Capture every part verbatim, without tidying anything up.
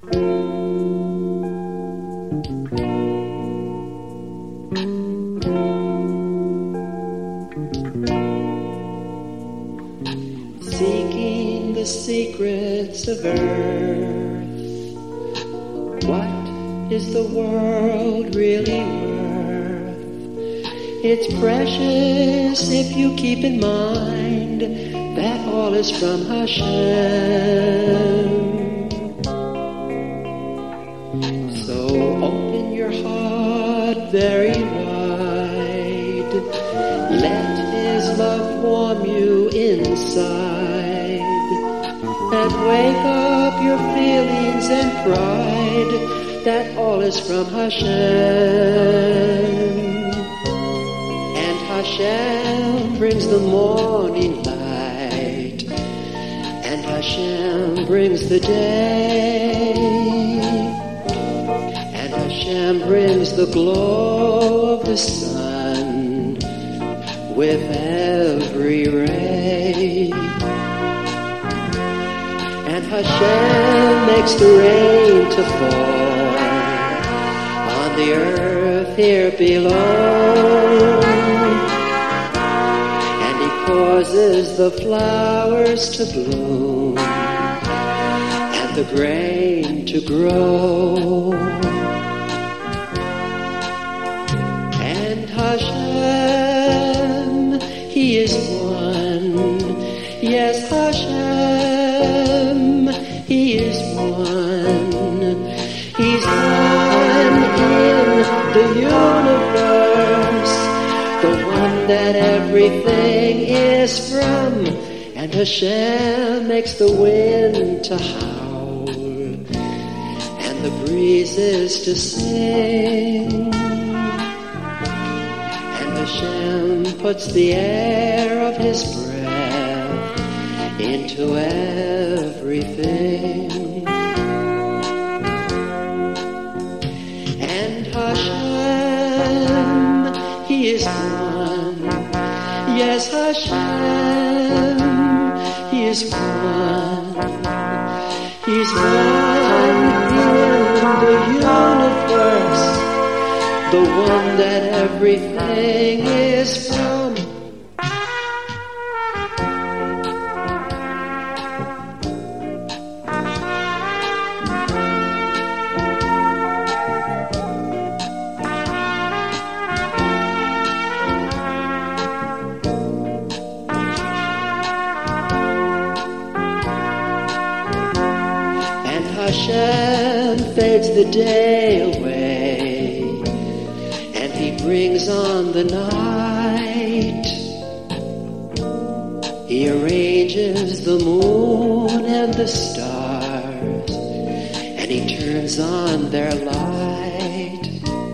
Seeking the secrets of earth, what is the world really worth? It's precious if you keep in mind that all is from Hashem. So open your heart very wide, let His love warm you inside, and wake up your feelings and pride that all is from Hashem. And Hashem brings the morning light, and Hashem brings the day, and Hashem brings the glow of the sun with every ray. And Hashem makes the rain to fall on the earth here below, and He causes the flowers to bloom and the grain to grow. And Hashem, He is one. Yes, Hashem, He is one. He's one in the universe, the one that everything is from. And Hashem makes the wind to howl and the breezes to sing. And Hashem puts the air of His breath into everything. And Hashem, He is one. Yes, Hashem, He is one. He's one in the universe, the one that everything is from. Hashem fades the day away, and He brings on the night. He arranges the moon and the stars, and He turns on their light.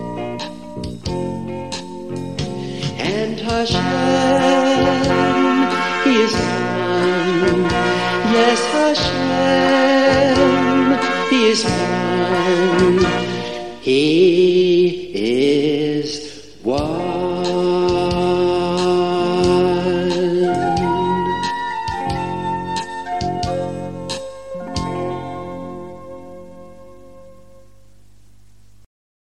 And Hashem, He is one. Yes, Hashem, He is one. He is one.